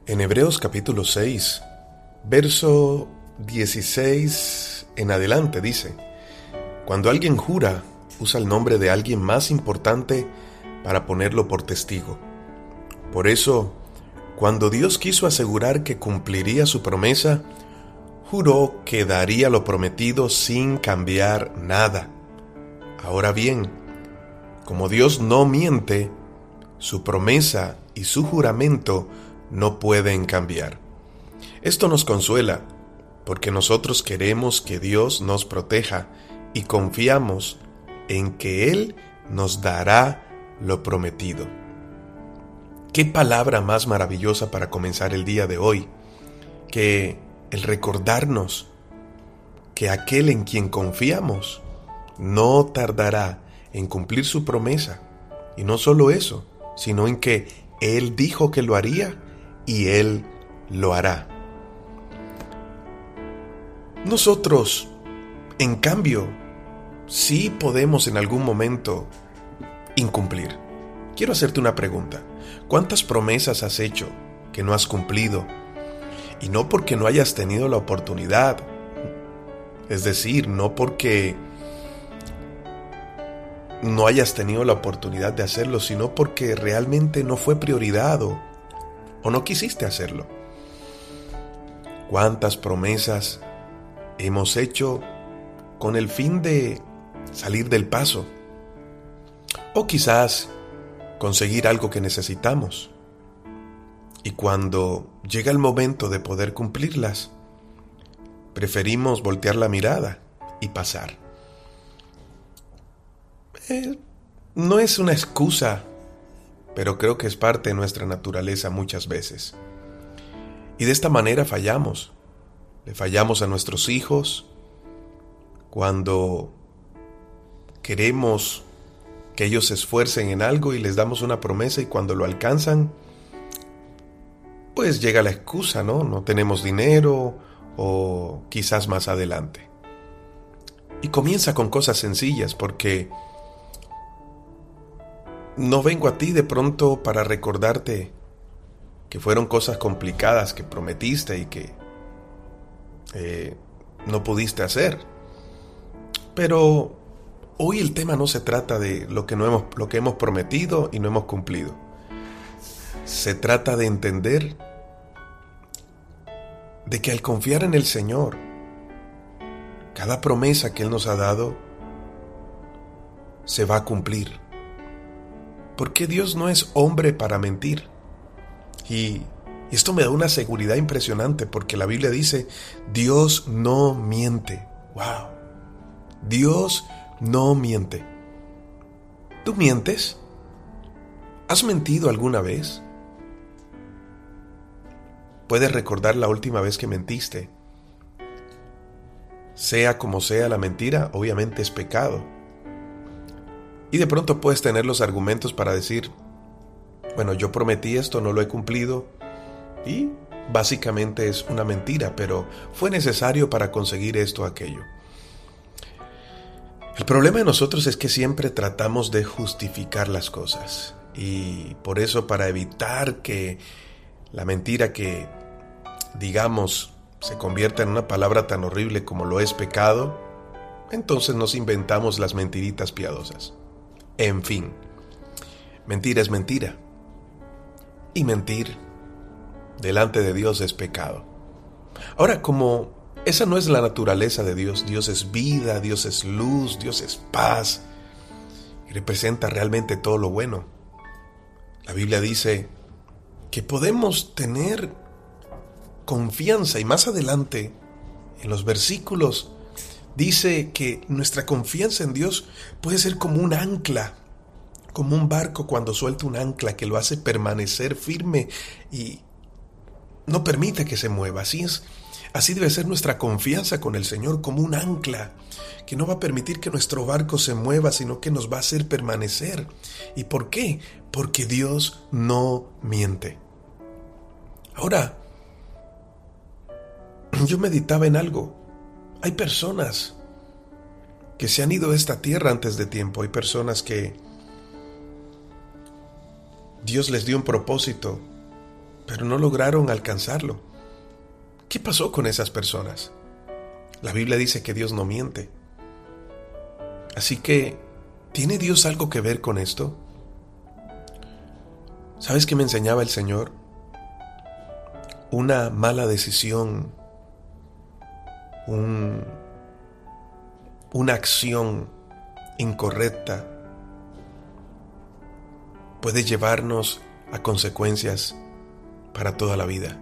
En Hebreos capítulo 6, verso 16 en adelante dice: Cuando alguien jura, usa el nombre de alguien más importante para ponerlo por testigo. Por eso, cuando Dios quiso asegurar que cumpliría su promesa, juró que daría lo prometido sin cambiar nada. Ahora bien, como Dios no miente, su promesa y su juramento no pueden cambiar. Esto nos consuela, porque nosotros queremos que Dios nos proteja y confiamos en que Él nos dará lo prometido. ¿Qué palabra más maravillosa para comenzar el día de hoy que el recordarnos que aquel en quien confiamos no tardará en cumplir su promesa? Y no solo eso, sino en que Él dijo que lo haría y Él lo hará. Nosotros, en cambio, sí podemos en algún momento incumplir. Quiero hacerte una pregunta. ¿Cuántas promesas has hecho que no has cumplido? Y no porque no hayas tenido la oportunidad. Es decir, no porque no hayas tenido la oportunidad de hacerlo, sino porque realmente no fue prioridad o no quisiste hacerlo. ¿Cuántas promesas hemos hecho con el fin de salir del paso? O quizás conseguir algo que necesitamos. Y cuando llega el momento de poder cumplirlas, preferimos voltear la mirada y pasar. No es una excusa, pero creo que es parte de nuestra naturaleza muchas veces. Y de esta manera fallamos. Le fallamos a nuestros hijos cuando queremos que ellos se esfuercen en algo y les damos una promesa y cuando lo alcanzan, pues llega la excusa, ¿no? No tenemos dinero o quizás más adelante. Y comienza con cosas sencillas porque no vengo a ti de pronto para recordarte que fueron cosas complicadas que prometiste y que no pudiste hacer. Pero hoy el tema no se trata de lo que hemos prometido y no hemos cumplido. Se trata de entender de que al confiar en el Señor, cada promesa que Él nos ha dado se va a cumplir. Porque Dios no es hombre para mentir. Y esto me da una seguridad impresionante porque la Biblia dice, Dios no miente. ¡Wow! Dios no miente. ¿Tú mientes? ¿Has mentido alguna vez? ¿Puedes recordar la última vez que mentiste? Sea como sea la mentira, obviamente es pecado. Y de pronto puedes tener los argumentos para decir, bueno, yo prometí esto, no lo he cumplido, y básicamente es una mentira, pero fue necesario para conseguir esto o aquello. El problema de nosotros es que siempre tratamos de justificar las cosas, y por eso, para evitar que la mentira que digamos se convierta en una palabra tan horrible como lo es pecado, entonces nos inventamos las mentiritas piadosas. En fin, mentira es mentira. Y mentir delante de Dios es pecado. Ahora, como esa no es la naturaleza de Dios, Dios es vida, Dios es luz, Dios es paz, y representa realmente todo lo bueno. La Biblia dice que podemos tener confianza, y más adelante, en los versículos, dice que nuestra confianza en Dios puede ser como un ancla, como un barco cuando suelta un ancla que lo hace permanecer firme y no permite que se mueva. Así debe ser nuestra confianza con el Señor, como un ancla que no va a permitir que nuestro barco se mueva, sino que nos va a hacer permanecer. ¿Y por qué? Porque Dios no miente. Ahora, yo meditaba en algo. Hay personas que se han ido de esta tierra antes de tiempo. Hay personas que Dios les dio un propósito, pero no lograron alcanzarlo. ¿Qué pasó con esas personas? La Biblia dice que Dios no miente. Así que, ¿tiene Dios algo que ver con esto? ¿Sabes qué me enseñaba el Señor? Una mala decisión, una acción incorrecta puede llevarnos a consecuencias para toda la vida.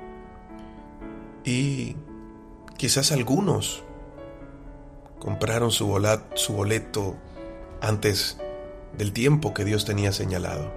Y quizás algunos compraron su boleto antes del tiempo que Dios tenía señalado.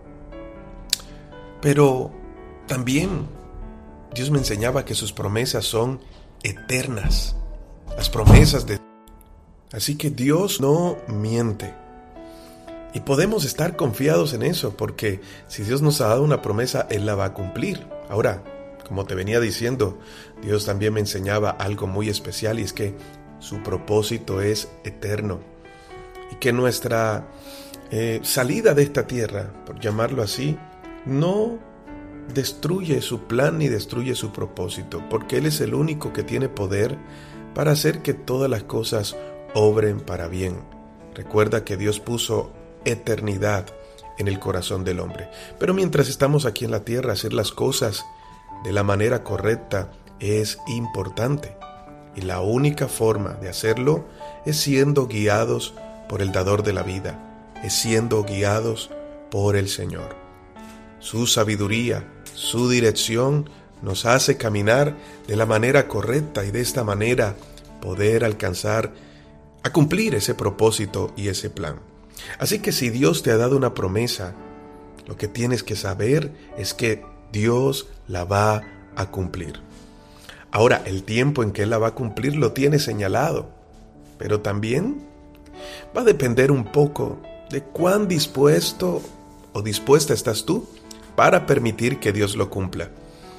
Pero también Dios me enseñaba que sus promesas son eternas. Las promesas de Dios. Así que Dios no miente. Y podemos estar confiados en eso, porque si Dios nos ha dado una promesa, Él la va a cumplir. Ahora, como te venía diciendo, Dios también me enseñaba algo muy especial, y es que su propósito es eterno. Y que nuestra salida de esta tierra, por llamarlo así, no destruye su plan ni destruye su propósito, porque Él es el único que tiene poder para hacer que todas las cosas obren para bien. Recuerda que Dios puso eternidad en el corazón del hombre. Pero mientras estamos aquí en la tierra, hacer las cosas de la manera correcta es importante. Y la única forma de hacerlo es siendo guiados por el dador de la vida, es siendo guiados por el Señor. Su sabiduría, su dirección nos hace caminar de la manera correcta y de esta manera poder alcanzar a cumplir ese propósito y ese plan. Así que si Dios te ha dado una promesa, lo que tienes que saber es que Dios la va a cumplir. Ahora, el tiempo en que Él la va a cumplir lo tiene señalado, pero también va a depender un poco de cuán dispuesto o dispuesta estás tú para permitir que Dios lo cumpla.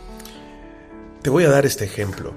Te voy a dar este ejemplo.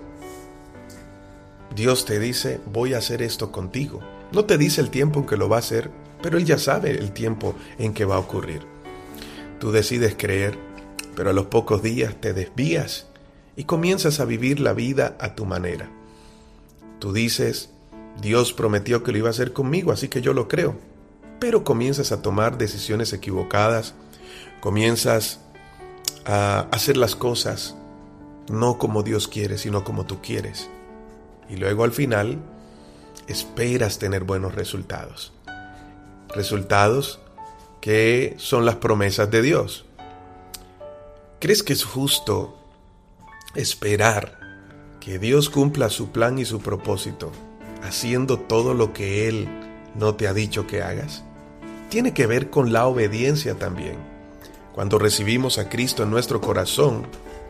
Dios te dice, voy a hacer esto contigo. No te dice el tiempo en que lo va a hacer, pero Él ya sabe el tiempo en que va a ocurrir. Tú decides creer, pero a los pocos días te desvías y comienzas a vivir la vida a tu manera. Tú dices, Dios prometió que lo iba a hacer conmigo, así que yo lo creo. Pero comienzas a tomar decisiones equivocadas, comienzas a hacer las cosas no como Dios quiere, sino como tú quieres. Y luego al final esperas tener buenos resultados. Resultados que son las promesas de Dios. ¿Crees que es justo esperar que Dios cumpla su plan y su propósito haciendo todo lo que Él no te ha dicho que hagas? Tiene que ver con la obediencia también. Cuando recibimos a Cristo en nuestro corazón,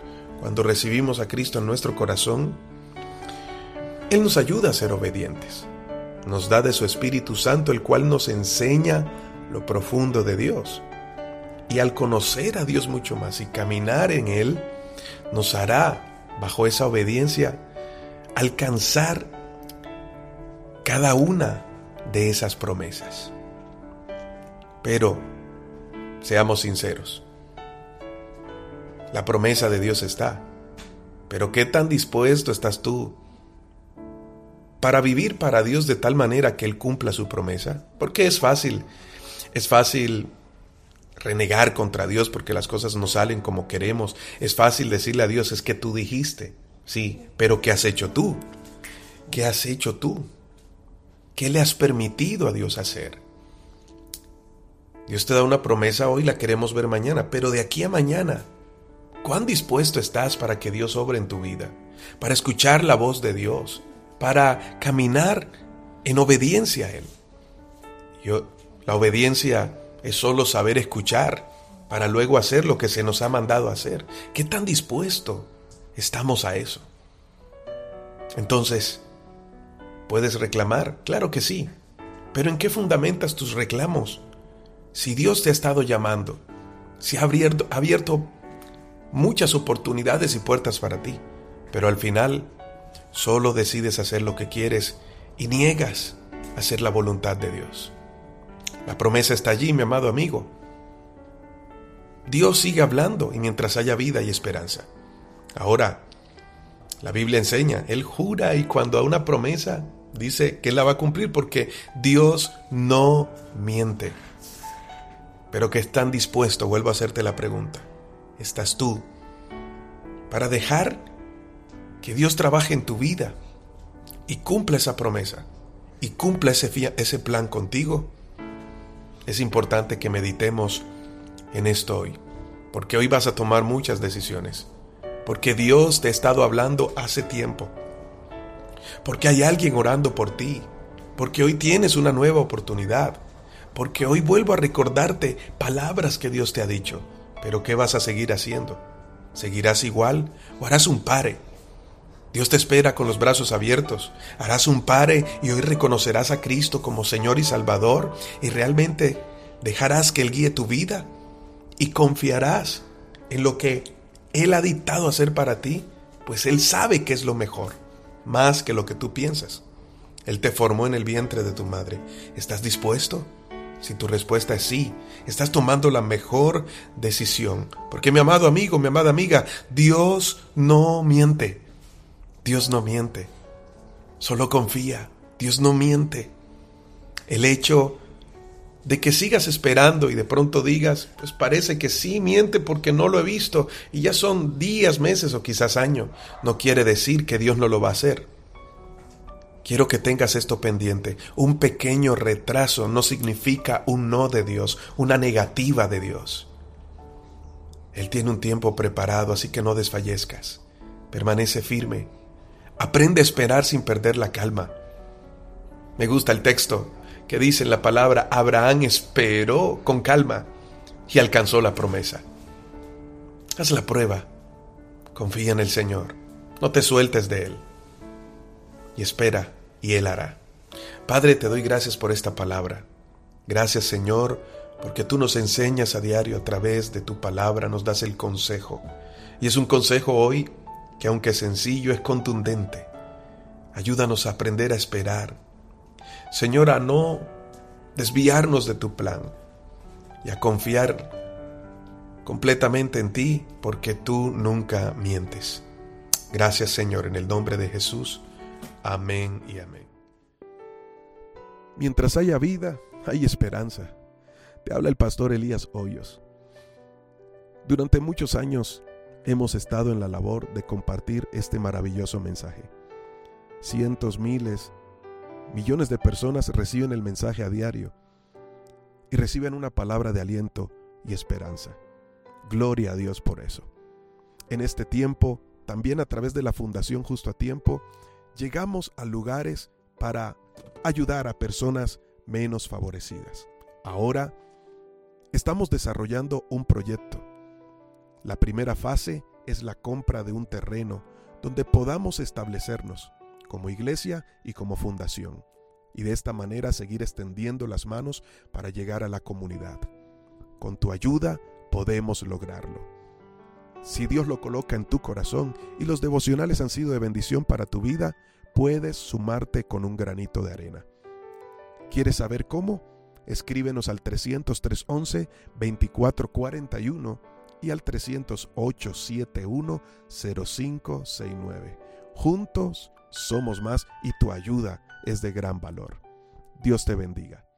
Él nos ayuda a ser obedientes. Nos da de su Espíritu Santo, el cual nos enseña lo profundo de Dios. Y al conocer a Dios mucho más y caminar en Él, nos hará, bajo esa obediencia, alcanzar cada una de esas promesas. Pero, seamos sinceros, la promesa de Dios está, pero ¿qué tan dispuesto estás tú para vivir para Dios de tal manera que Él cumpla su promesa? Porque es fácil renegar contra Dios porque las cosas no salen como queremos. Es fácil decirle a Dios, es que tú dijiste. Sí, pero ¿qué has hecho tú? ¿Qué has hecho tú? ¿Qué le has permitido a Dios hacer? Dios te da una promesa hoy, la queremos ver mañana, pero de aquí a mañana, ¿cuán dispuesto estás para que Dios obre en tu vida? Para escuchar la voz de Dios, para caminar en obediencia a Él. La obediencia es solo saber escuchar para luego hacer lo que se nos ha mandado hacer. ¿Qué tan dispuesto estamos a eso? Entonces, ¿puedes reclamar? Claro que sí. Pero ¿en qué fundamentas tus reclamos? Si Dios te ha estado llamando, si ha abierto muchas oportunidades y puertas para ti, pero al final solo decides hacer lo que quieres y niegas hacer la voluntad de Dios. La promesa está allí, mi amado amigo. Dios sigue hablando y mientras haya vida y esperanza. Ahora, la Biblia enseña, Él jura y cuando da una promesa dice que Él la va a cumplir porque Dios no miente. Pero que están dispuestos, vuelvo a hacerte la pregunta, ¿estás tú para dejar que Dios trabaje en tu vida y cumpla esa promesa y cumpla ese plan contigo? Es importante que meditemos en esto hoy, porque hoy vas a tomar muchas decisiones, porque Dios te ha estado hablando hace tiempo, porque hay alguien orando por ti, porque hoy tienes una nueva oportunidad, porque hoy vuelvo a recordarte palabras que Dios te ha dicho. Pero ¿qué vas a seguir haciendo? ¿Seguirás igual o harás un pare? Dios te espera con los brazos abiertos. Harás un pare y hoy reconocerás a Cristo como Señor y Salvador y realmente dejarás que Él guíe tu vida y confiarás en lo que Él ha dictado hacer para ti, pues Él sabe que es lo mejor, más que lo que tú piensas. Él te formó en el vientre de tu madre. ¿Estás dispuesto? Si tu respuesta es sí, estás tomando la mejor decisión. Porque mi amado amigo, mi amada amiga, Dios no miente. Dios no miente. Solo confía. Dios no miente. El hecho de que sigas esperando y de pronto digas, pues parece que sí miente porque no lo he visto y ya son días, meses o quizás años, no quiere decir que Dios no lo va a hacer. Quiero que tengas esto pendiente. Un pequeño retraso no significa un no de Dios, una negativa de Dios. Él tiene un tiempo preparado, así que no desfallezcas. Permanece firme. Aprende a esperar sin perder la calma. Me gusta el texto que dice en la palabra, Abraham esperó con calma y alcanzó la promesa. Haz la prueba. Confía en el Señor. No te sueltes de Él. Y espera, y Él hará. Padre, te doy gracias por esta palabra. Gracias, Señor, porque tú nos enseñas a diario a través de tu palabra, nos das el consejo. Y es un consejo hoy que, aunque sencillo, es contundente. Ayúdanos a aprender a esperar. Señor, a no desviarnos de tu plan y a confiar completamente en ti, porque tú nunca mientes. Gracias, Señor, en el nombre de Jesús. Amén y amén. Mientras haya vida, hay esperanza. Te habla el pastor Elías Hoyos. Durante muchos años hemos estado en la labor de compartir este maravilloso mensaje. Cientos, miles, millones de personas reciben el mensaje a diario y reciben una palabra de aliento y esperanza. Gloria a Dios por eso. En este tiempo, también a través de la Fundación Justo a Tiempo, llegamos a lugares para ayudar a personas menos favorecidas. Ahora estamos desarrollando un proyecto. La primera fase es la compra de un terreno donde podamos establecernos como iglesia y como fundación, y de esta manera seguir extendiendo las manos para llegar a la comunidad. Con tu ayuda podemos lograrlo. Si Dios lo coloca en tu corazón y los devocionales han sido de bendición para tu vida, puedes sumarte con un granito de arena. ¿Quieres saber cómo? Escríbenos al 300-311-2441 y al 300-871-0569. Juntos somos más y tu ayuda es de gran valor. Dios te bendiga.